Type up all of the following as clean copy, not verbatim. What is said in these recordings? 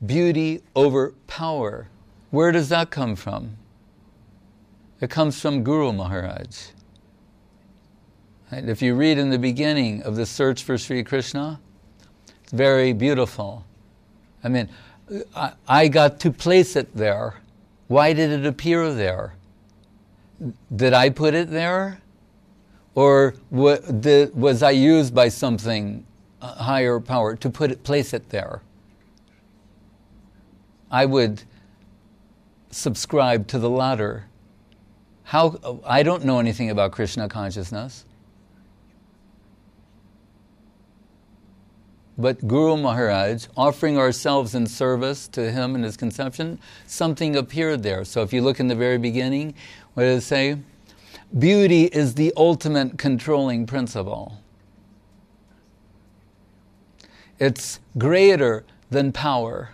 Beauty over power. Where does that come from? It comes from Guru Maharaj. Right? If you read in the beginning of the search for Sri Krishna, it's very beautiful. I mean, I got to place it there. Why did it appear there? Did I put it there? Or was I used by something higher power to place it there? I would subscribe to the latter. I don't know anything about Krishna consciousness. But Guru Maharaj, offering ourselves in service to him and his conception, something appeared there. So if you look in the very beginning, what does it say? Beauty is the ultimate controlling principle. It's greater than power.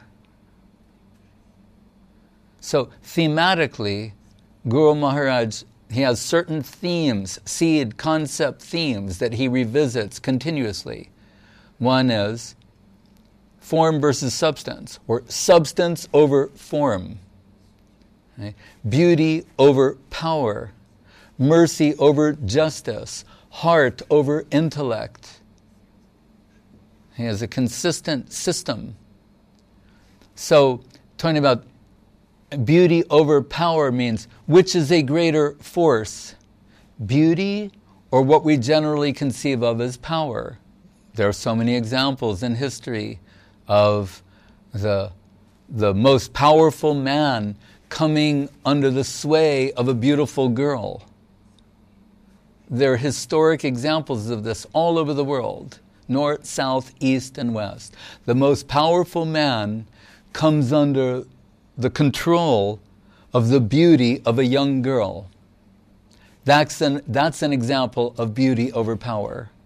So thematically, Guru Maharaj, he has certain themes, seed concept themes that he revisits continuously. One is form versus substance, or substance over form. Okay? Beauty over power. Mercy over justice. Heart over intellect. He has a consistent system. So, talking about beauty over power means which is a greater force? Beauty or what we generally conceive of as power? There are so many examples in history of the most powerful man coming under the sway of a beautiful girl. There are historic examples of this all over the world, north, south, east, and west. The most powerful man comes under the control of the beauty of a young girl. That's an example of beauty over power.